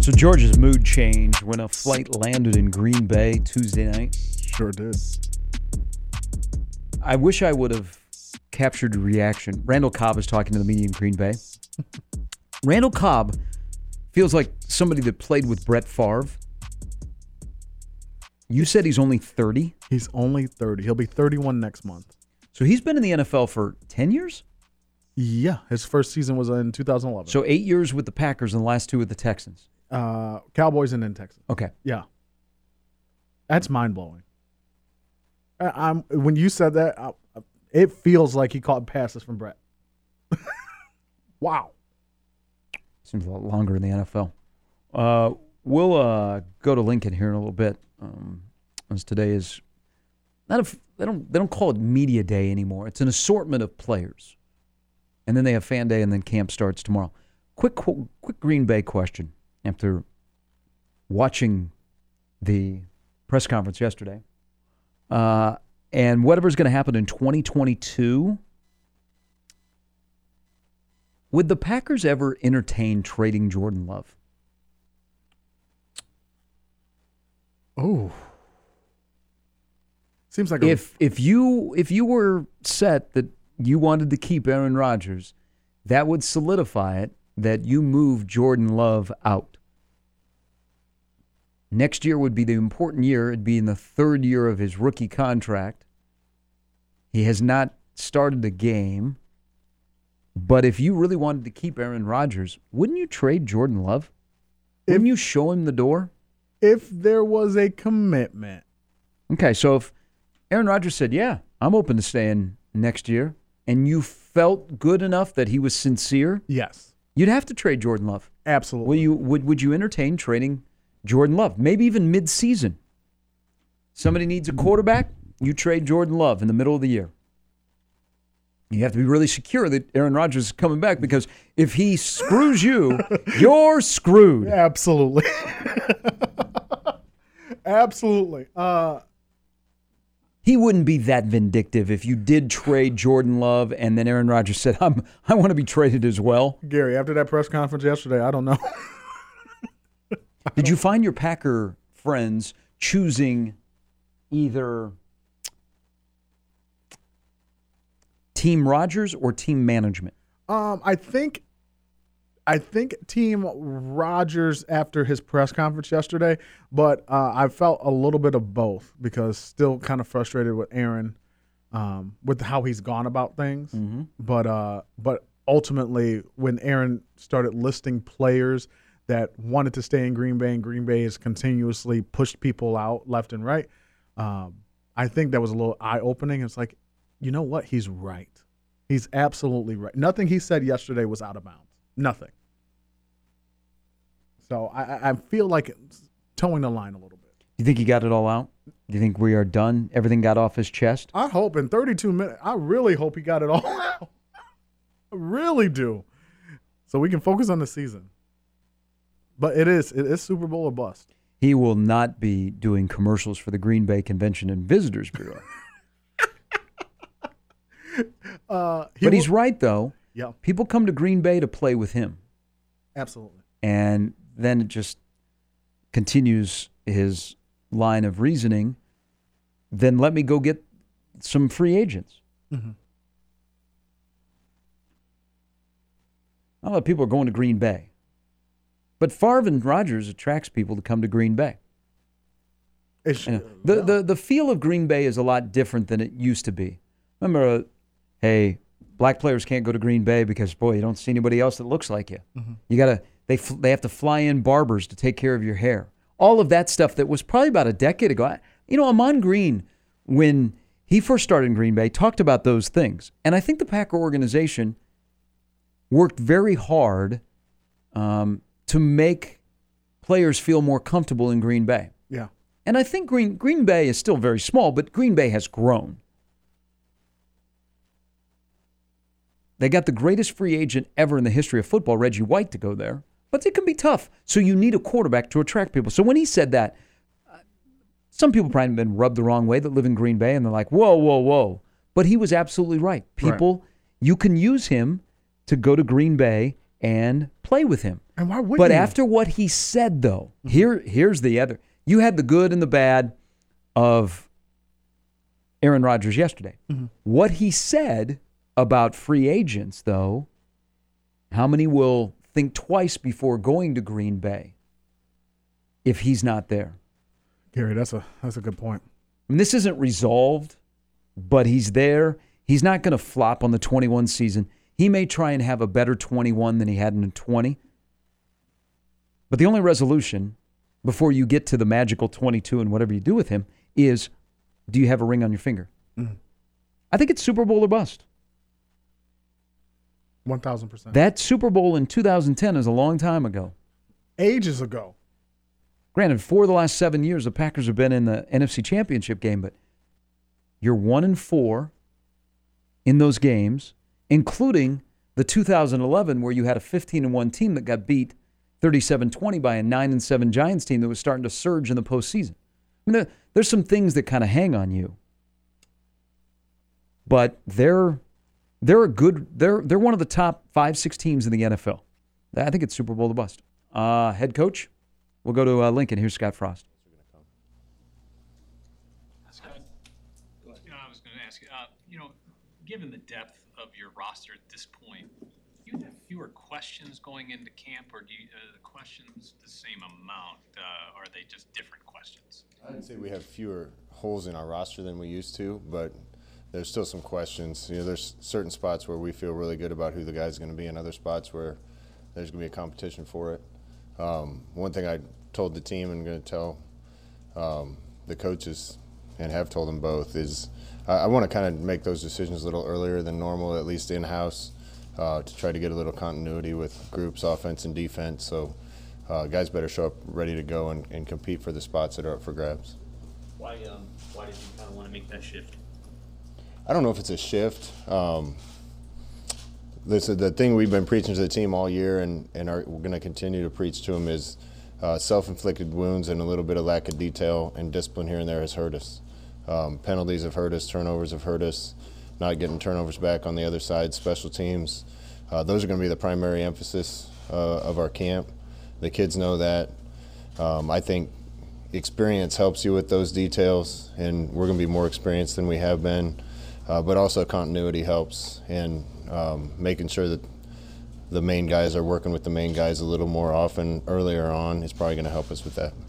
So Georgia's mood changed when a flight landed in Green Bay Tuesday night. Sure did. I wish I would have captured the reaction. Randall Cobb is talking to the media in Green Bay. Randall Cobb feels like somebody that played with Brett Favre. You said he's only 30? He's only 30. He'll be 31 next month. So he's been in the NFL for 10 years? Yeah, his first season was in 2011. So 8 years with the Packers and the last 2 with the Texans. Cowboys and then Texans. Okay. Yeah. That's mind-blowing. When you said that, it feels like he caught passes from Brett. Wow. Seems a lot longer in the NFL. We'll go to Lincoln here in a little bit. As today is not they don't call it media day anymore. It's an assortment of players, and then they have fan day, and then camp starts tomorrow. Quick Green Bay question after watching the press conference yesterday, and whatever's going to happen in 2022. Would the Packers ever entertain trading Jordan Love? Oh, seems like if you were set that you wanted to keep Aaron Rodgers, that would solidify it that you move Jordan Love out. Next year would be the important year. It'd be in the 3rd year of his rookie contract. He has not started a game. But if you really wanted to keep Aaron Rodgers, wouldn't you trade Jordan Love? Wouldn't you show him the door? If there was a commitment. Okay, so if Aaron Rodgers said, yeah, I'm open to staying next year, and you felt good enough that he was sincere, yes, you'd have to trade Jordan Love. Absolutely. Would you entertain trading Jordan Love? Maybe even mid-season. Somebody needs a quarterback, you trade Jordan Love in the middle of the year. You have to be really secure that Aaron Rodgers is coming back, because if he screws you, you're screwed. Absolutely. Absolutely. He wouldn't be that vindictive if you did trade Jordan Love and then Aaron Rodgers said, I want to be traded as well. Gary, after that press conference yesterday, I don't know. Did you find your Packer friends choosing either Team Rodgers or team management? I think Team Rodgers after his press conference yesterday, but I felt a little bit of both, because still kind of frustrated with Aaron with how he's gone about things. Mm-hmm. But ultimately, when Aaron started listing players that wanted to stay in Green Bay, and Green Bay has continuously pushed people out left and right, I think that was a little eye-opening. It's like, you know what? He's right. He's absolutely right. Nothing he said yesterday was out of bounds. Nothing. So I feel like it's towing the line a little bit. You think he got it all out? Do you think we are done? Everything got off his chest? I hope in 32 minutes. I really hope he got it all out. I really do. So we can focus on the season. But it is Super Bowl or bust. He will not be doing commercials for the Green Bay Convention and Visitors Bureau. But he's right, though. Yeah. People come to Green Bay to play with him. Absolutely. And then it just continues his line of reasoning. Then let me go get some free agents. Mm-hmm. A lot of people are going to Green Bay. But Favre and Rodgers attracts people to come to Green Bay. The feel of Green Bay is a lot different than it used to be. Remember, hey, black players can't go to Green Bay because, boy, you don't see anybody else that looks like you. Mm-hmm. You gotta. They have to fly in barbers to take care of your hair. All of that stuff that was probably about a decade ago. Amon Green, when he first started in Green Bay, talked about those things. And I think the Packer organization worked very hard to make players feel more comfortable in Green Bay. Yeah. And I think Green Bay is still very small, but Green Bay has grown. They got the greatest free agent ever in the history of football, Reggie White, to go there. But it can be tough. So you need a quarterback to attract people. So when he said that, some people probably have been rubbed the wrong way that live in Green Bay, and they're like, whoa, whoa, whoa. But he was absolutely right. People, you can use him to go to Green Bay and play play with him. And why wouldn't But you? after what he said, though, here's the other. You had the good and the bad of Aaron Rodgers yesterday. What he said about free agents, though, how many will think twice before going to Green Bay if he's not there? Gary, that's a good point. I mean, this isn't resolved, but he's there. He's not going to flop on the 21 season. He may try and have a better 21 than he had in 20. But the only resolution before you get to the magical 22 and whatever you do with him is, do you have a ring on your finger? I think it's Super Bowl or bust. 1,000%. That Super Bowl in 2010 is a long time ago. Ages ago. Granted, 4 of the last 7 years, the Packers have been in the NFC Championship game, but you're 1-4 in those games, including the 2011 where you had a 15-1 team that got beat 37-20 by a 9-7 Giants team that was starting to surge in the postseason. I mean, there's some things that kind of hang on you, but they're one of the top 5-6 teams in the NFL. I think it's Super Bowl or bust. Head coach, we'll go to Lincoln. Here's Scott Frost. I was going to ask you, given the depth of your roster at this point, do you have fewer questions going into camp, or do the questions the same amount? Or are they just different questions? I'd say we have fewer holes in our roster than we used to, but there's still some questions. There's certain spots where we feel really good about who the guy's going to be, and other spots where there's going to be a competition for it. One thing I told the team and going to tell the coaches, and have told them both, is I want to kind of make those decisions a little earlier than normal, at least in-house, to try to get a little continuity with groups, offense and defense. So guys better show up ready to go and compete for the spots that are up for grabs. Why did you kind of want to make that shift? I don't know if it's a shift. The thing we've been preaching to the team all year and we're going to continue to preach to them is self-inflicted wounds and a little bit of lack of detail and discipline here and there has hurt us. Penalties have hurt us, turnovers have hurt us, not getting turnovers back on the other side, special teams. Those are going to be the primary emphasis of our camp. The kids know that. I think experience helps you with those details, and we're going to be more experienced than we have been. But also continuity helps, and making sure that the main guys are working with the main guys a little more often earlier on is probably going to help us with that.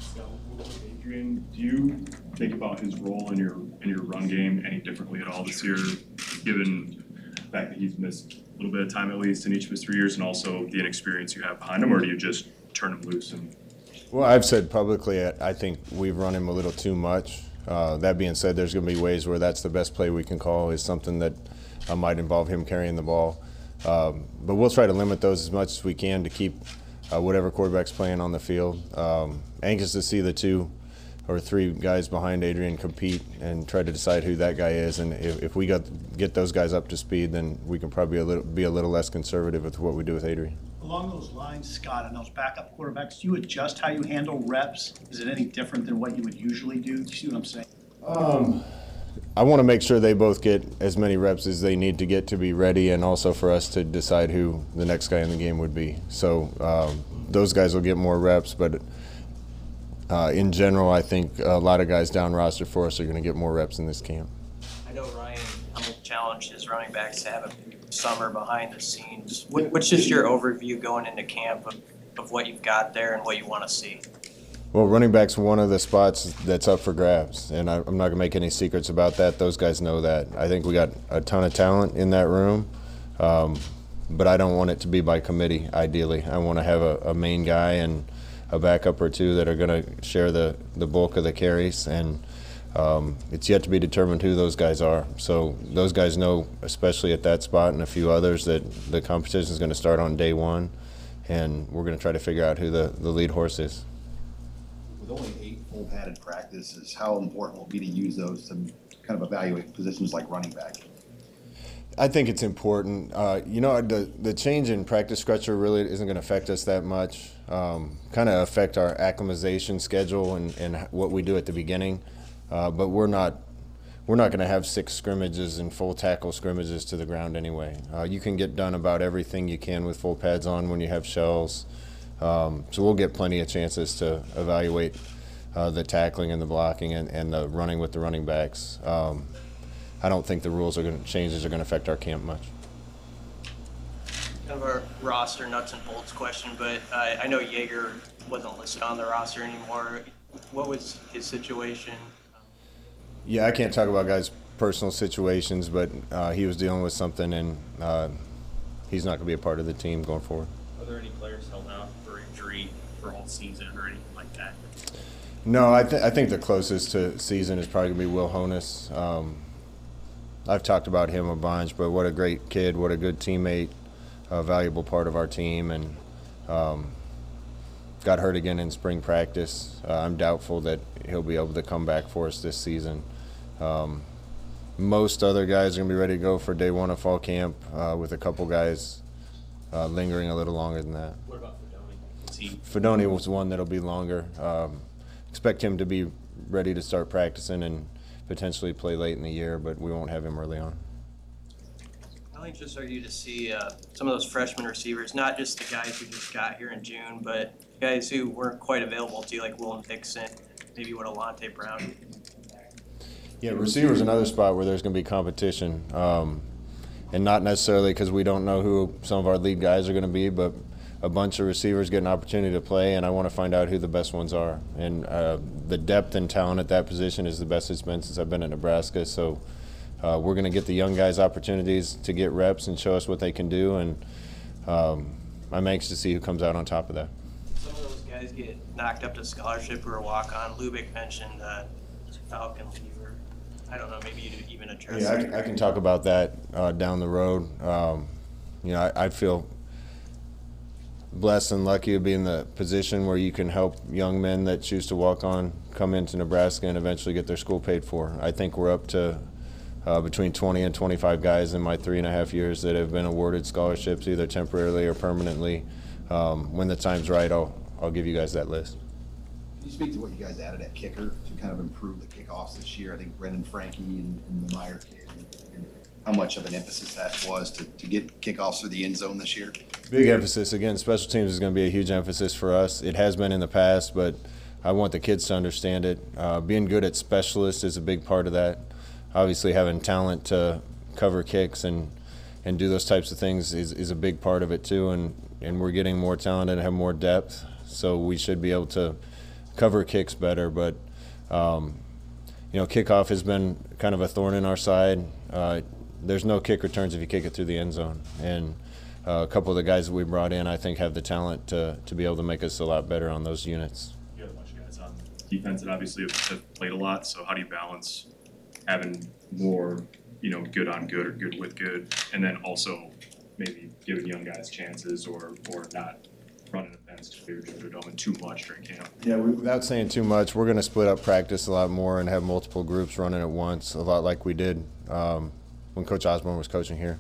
Adrian, do you think about his role in your run game any differently at all this year, given the fact that he's missed a little bit of time at least in each of his 3 years, and also the inexperience you have behind him, or do you just turn him loose? Well, I've said publicly I think we've run him a little too much. That being said, there's going to be ways where that's the best play we can call, is something that might involve him carrying the ball. But we'll try to limit those as much as we can to keep whatever quarterback's playing on the field. Anxious to see the 2 or 3 guys behind Adrian compete and try to decide who that guy is. And if we get those guys up to speed, then we can probably be a little less conservative with what we do with Adrian. Along those lines, Scott, and those backup quarterbacks, do you adjust how you handle reps? Is it any different than what you would usually do? Do you see what I'm saying? I want to make sure they both get as many reps as they need to get to be ready, and also for us to decide who the next guy in the game would be. So those guys will get more reps, but in general, I think a lot of guys down roster for us are going to get more reps in this camp. I know Ryan challenged his running backs to have a summer behind the scenes. What's just your overview going into camp of what you've got there and what you want to see? Well, running back's one of the spots that's up for grabs, and I'm not going to make any secrets about that. Those guys know that. I think we got a ton of talent in that room, but I don't want it to be by committee, ideally. I want to have a main guy and a backup or 2 that are going to share the bulk of the carries, and it's yet to be determined who those guys are. So those guys know, especially at that spot and a few others, that the competition is going to start on day 1, and we're going to try to figure out who the lead horse is. With only 8 full padded practices, how important will it be to use those to kind of evaluate positions like running back? I think it's important. The change in practice structure really isn't going to affect us that much. Kind of affect our acclimatization schedule and what we do at the beginning. But we're not we're not going to have 6 scrimmages and full tackle scrimmages to the ground anyway. You can get done about everything you can with full pads on when you have shells. So we'll get plenty of chances to evaluate the tackling and the blocking and the running with the running backs. I don't think the changes are going to affect our camp much. Kind of a roster nuts and bolts question, but I know Yeager wasn't listed on the roster anymore. What was his situation? Yeah, I can't talk about guys' personal situations, but he was dealing with something, and he's not going to be a part of the team going forward. Are there any players held out for injury for all season or anything like that? No, I think the closest to season is probably going to be Will Honus. I've talked about him a bunch, but what a great kid, what a good teammate, a valuable part of our team, and got hurt again in spring practice. I'm doubtful that he'll be able to come back for us this season. Most other guys are going to be ready to go for day one of fall camp, with a couple guys lingering a little longer than that. What about Fedoni? Fedoni was one that'll be longer. Expect him to be ready to start practicing and potentially play late in the year, but we won't have him early on. How anxious are you to see some of those freshman receivers, not just the guys who just got here in June, but guys who weren't quite available to you, like Willem Dixon, maybe what Alante Brown? Yeah, receiver's another spot where there's going to be competition, and not necessarily because we don't know who some of our lead guys are going to be, but a bunch of receivers get an opportunity to play, and I want to find out who the best ones are. And the depth and talent at that position is the best it's been since I've been at Nebraska. So we're going to get the young guys opportunities to get reps and show us what they can do, and I'm anxious to see who comes out on top of that. Some of those guys get knocked up to scholarship or a walk-on. Lubick mentioned Falcon Lever. I don't know, maybe you'd even address that. Yeah, I can talk about that down the road. I feel blessed and lucky to be in the position where you can help young men that choose to walk on come into Nebraska and eventually get their school paid for. I think we're up to between 20 and 25 guys in my 3.5 years that have been awarded scholarships either temporarily or permanently. When the time's right, I'll give you guys that list. Can you speak to what you guys added at kicker to kind of improve the kickoffs this year? I think Brendan Franke and the Meyer kid, and how much of an emphasis that was to get kickoffs through the end zone this year? Big emphasis. Again, special teams is going to be a huge emphasis for us. It has been in the past, but I want the kids to understand it. Being good at specialists is a big part of that. Obviously, having talent to cover kicks and do those types of things is a big part of it too. And we're getting more talented and have more depth, so we should be able to cover kicks better. But kickoff has been kind of a thorn in our side. There's no kick returns if you kick it through the end zone, and a couple of the guys that we brought in, I think, have the talent to be able to make us a lot better on those units. You have a bunch of guys on defense that obviously have played a lot, so how do you balance having more, good on good or good with good, and then also maybe giving young guys chances or not running events to clear Georgia Dome too much during camp? Yeah, without saying too much, we're going to split up practice a lot more and have multiple groups running at once, a lot like we did when Coach Osborne was coaching here.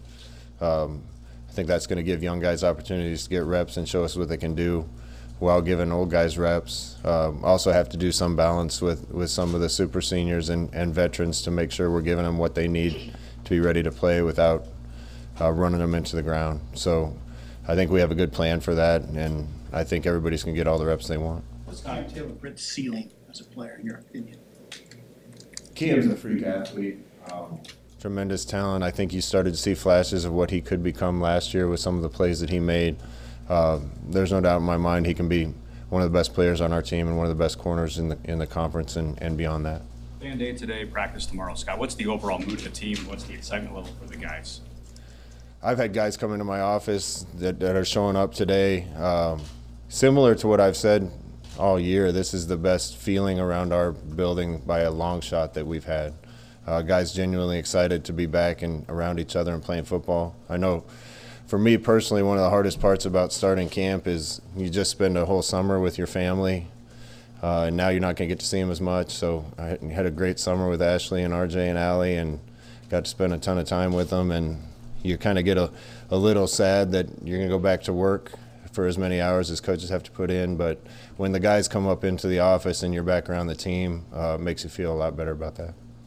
I think that's going to give young guys opportunities to get reps and show us what they can do while giving old guys reps. Also have to do some balance with some of the super seniors and veterans to make sure we're giving them what they need to be ready to play without running them into the ground. So I think we have a good plan for that, and I think everybody's going to get all the reps they want. What's the detail of Britt's ceiling as a player, in your opinion? Kiam's a freak athlete. Tremendous talent. I think you started to see flashes of what he could become last year with some of the plays that he made. There's no doubt in my mind he can be one of the best players on our team and one of the best corners in the conference and beyond that. Band-Aid today, practice tomorrow. Scott, what's the overall mood of the team? What's the excitement level for the guys? I've had guys come into my office that are showing up today. Similar to what I've said all year, this is the best feeling around our building by a long shot that we've had. Guys genuinely excited to be back and around each other and playing football. I know for me personally, one of the hardest parts about starting camp is you just spend a whole summer with your family, and now you're not going to get to see them as much. So I had a great summer with Ashley and RJ and Allie and got to spend a ton of time with them, and you kind of get a little sad that you're going to go back to work for as many hours as coaches have to put in. But when the guys come up into the office and you're back around the team, it makes you feel a lot better about that.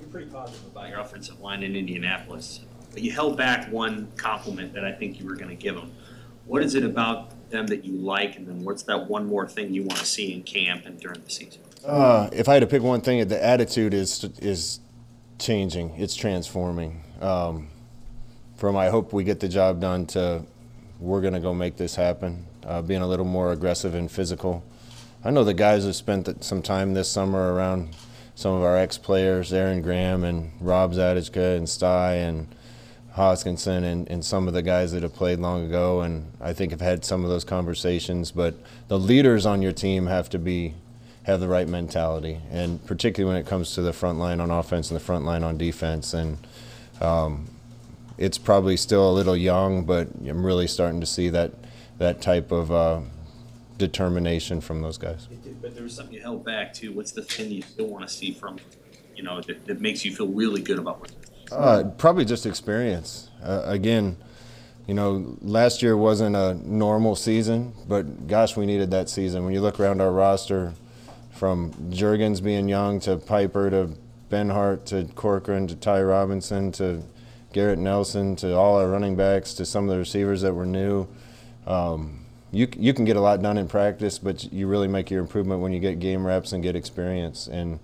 pretty positive about your offensive line in Indianapolis, but you held back one compliment that I think you were going to give them. What is it about them that you like, and then what's that one more thing you want to see in camp and during the season? If I had to pick one thing, the attitude is changing. It's transforming. From I hope we get the job done to we're going to go make this happen, being a little more aggressive and physical. I know the guys have spent some time this summer around some of our ex-players, Aaron Graham and Rob Zadechka and Sty and Hoskinson and some of the guys that have played long ago, and I think have had some of those conversations. But the leaders on your team have to have the right mentality, and particularly when it comes to the front line on offense and the front line on defense. And it's probably still a little young, but I'm really starting to see that type of determination from those guys. But there was something you held back too. What's the thing you still want to see from, that makes you feel really good about what? Probably just experience. Again, last year wasn't a normal season, but gosh, we needed that season. When you look around our roster, from Juergens being young to Piper to Benhart to Corcoran to Ty Robinson to Garrett Nelson to all our running backs to some of the receivers that were new. You can get a lot done in practice, but you really make your improvement when you get game reps and get experience. And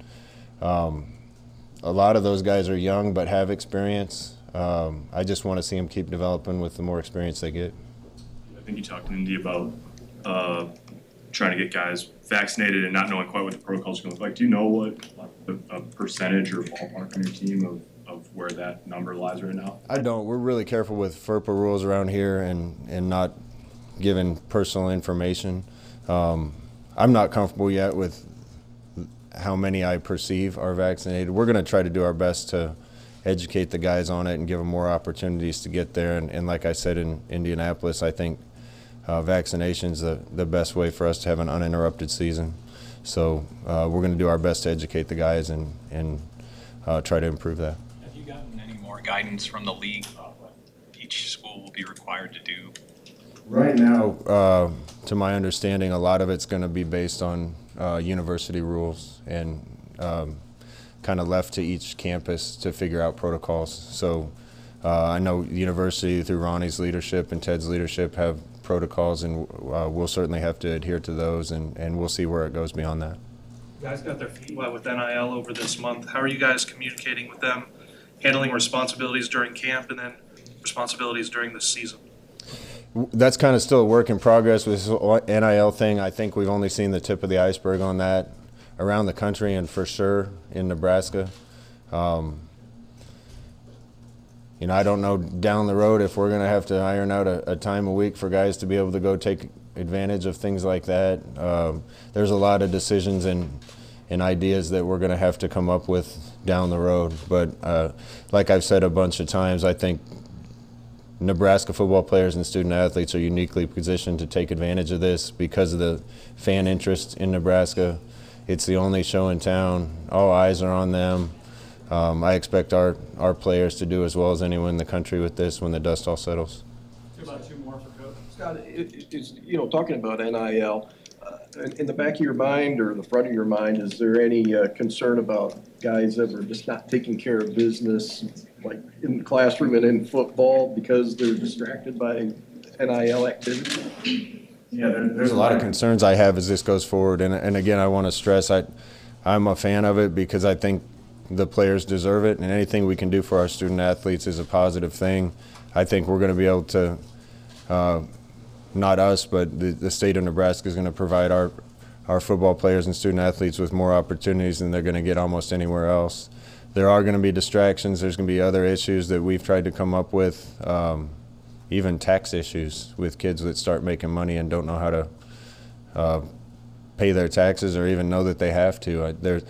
a lot of those guys are young but have experience. I just want to see them keep developing with the more experience they get. I think you talked to Indy about trying to get guys vaccinated and not knowing quite what the protocols are going to look like. Do you know what a percentage or ballpark on your team of where that number lies right now? I don't. We're really careful with FERPA rules around here and not giving personal information. I'm not comfortable yet with how many I perceive are vaccinated. We're going to try to do our best to educate the guys on it and give them more opportunities to get there. And like I said in Indianapolis, I think vaccination's the best way for us to have an uninterrupted season. So we're going to do our best to educate the guys and try to improve that. Have you gotten any more guidance from the league about what each school will be required to do? Right now, to my understanding, a lot of it's going to be based on university rules and kind of left to each campus to figure out protocols. So I know the university, through Ronnie's leadership and Ted's leadership, have protocols, and we'll certainly have to adhere to those, and we'll see where it goes beyond that. You guys got their feet wet with NIL over this month. How are you guys communicating with them, handling responsibilities during camp and then responsibilities during the season? That's kind of still a work in progress with this NIL thing. I think we've only seen the tip of the iceberg on that around the country and for sure in Nebraska. I don't know down the road if we're going to have to iron out a time a week for guys to be able to go take advantage of things like that. There's a lot of decisions and ideas that we're going to have to come up with down the road. But like I've said a bunch of times, I think Nebraska football players and student athletes are uniquely positioned to take advantage of this because of the fan interest in Nebraska. It's the only show in town. All eyes are on them. I expect our players to do as well as anyone in the country with this when the dust all settles. About two more for Coach. Scott, talking about NIL, in the back of your mind or the front of your mind, is there any concern about guys that are just not taking care of business, like in the classroom and in football, because they're distracted by NIL activity? Yeah, there's a lot of concerns I have as this goes forward, and again, I want to stress I'm a fan of it because I think the players deserve it, and anything we can do for our student athletes is a positive thing. I think we're going to be able to, not us, but the state of Nebraska is going to provide our football players and student athletes with more opportunities than they're going to get almost anywhere else. There are going to be distractions. There's going to be other issues that we've tried to come up with, even tax issues with kids that start making money and don't know how to pay their taxes or even know that they have to. There's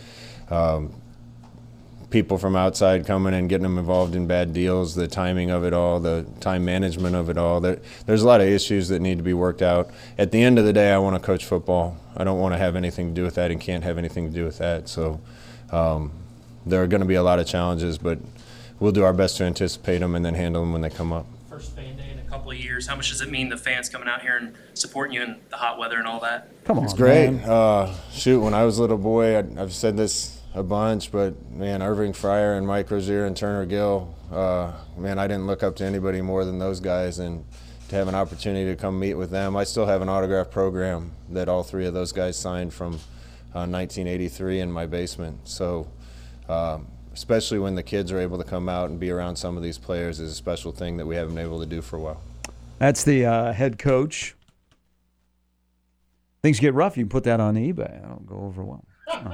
people from outside coming and getting them involved in bad deals, the timing of it all, the time management of it all. There's a lot of issues that need to be worked out. At the end of the day, I want to coach football. I don't want to have anything to do with that and can't have anything to do with that. So there are going to be a lot of challenges, but we'll do our best to anticipate them and then handle them when they come up. First fan day in a couple of years. How much does it mean the fans coming out here and supporting you in the hot weather and all that? Come on, it's great. Man. When I was a little boy, I've said this a bunch, but man, Irving Fryer and Mike Rozier and Turner Gill, man, I didn't look up to anybody more than those guys, and to have an opportunity to come meet with them. I still have an autograph program that all three of those guys signed from 1983 in my basement. So especially when the kids are able to come out and be around some of these players is a special thing that we haven't been able to do for a while. That's the head coach. Things get rough, you can put that on eBay. That'll go over well.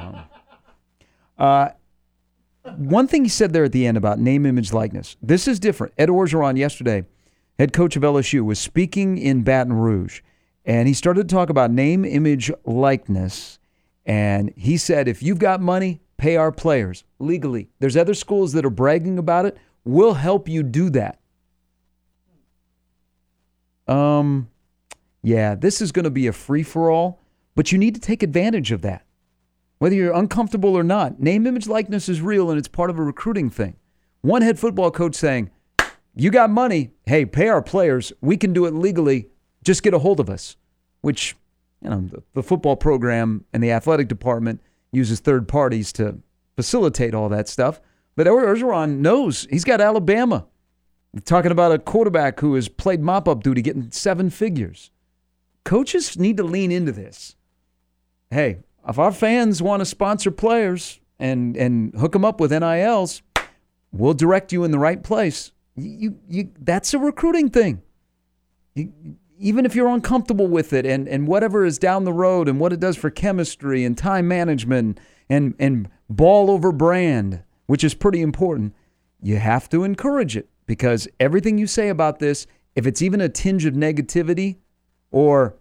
One thing he said there at the end about name, image, likeness. This is different. Ed Orgeron yesterday, head coach of LSU, was speaking in Baton Rouge, and he started to talk about name, image, likeness, and he said, if you've got money, pay our players legally. There's other schools that are bragging about it. We'll help you do that. Yeah, this is going to be a free-for-all, but you need to take advantage of that. Whether you're uncomfortable or not, name, image, likeness is real, and it's part of a recruiting thing. One head football coach saying, you got money, hey, pay our players. We can do it legally. Just get a hold of us, which, you know, the football program and the athletic department uses third parties to facilitate all that stuff. But Orgeron knows he's got Alabama. We're talking about a quarterback who has played mop-up duty getting 7 figures. Coaches need to lean into this. Hey, if our fans want to sponsor players and hook them up with NILs, we'll direct you in the right place. That's a recruiting thing. Even if you're uncomfortable with it and whatever is down the road and what it does for chemistry and time management and ball over brand, which is pretty important, you have to encourage it, because everything you say about this, if it's even a tinge of negativity or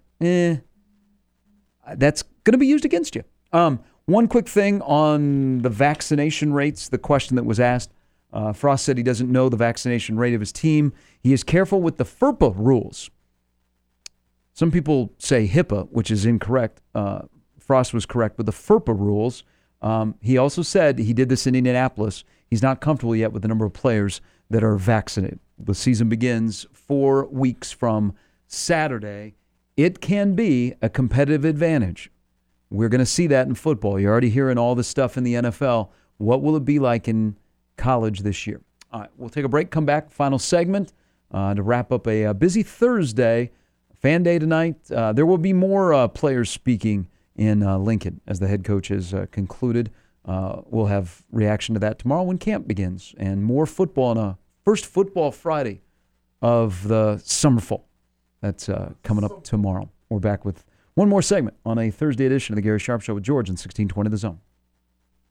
that's going to be used against you. One quick thing on the vaccination rates, the question that was asked. Frost said he doesn't know the vaccination rate of his team. He is careful with the FERPA rules. Some people say HIPAA, which is incorrect. Frost was correct with the FERPA rules. He also said he did this in Indianapolis. He's not comfortable yet with the number of players that are vaccinated. The season begins 4 weeks from Saturday. It can be a competitive advantage. We're going to see that in football. You're already hearing all this stuff in the NFL. What will it be like in college this year? All right, we'll take a break, come back, final segment to wrap up a busy Thursday. Fan day tonight. There will be more players speaking in Lincoln as the head coach has concluded. We'll have reaction to that tomorrow when camp begins, and more football on a first football Friday of the summer fall. That's coming up tomorrow. We're back with one more segment on a Thursday edition of the Gary Sharp Show with George on 1620 The Zone.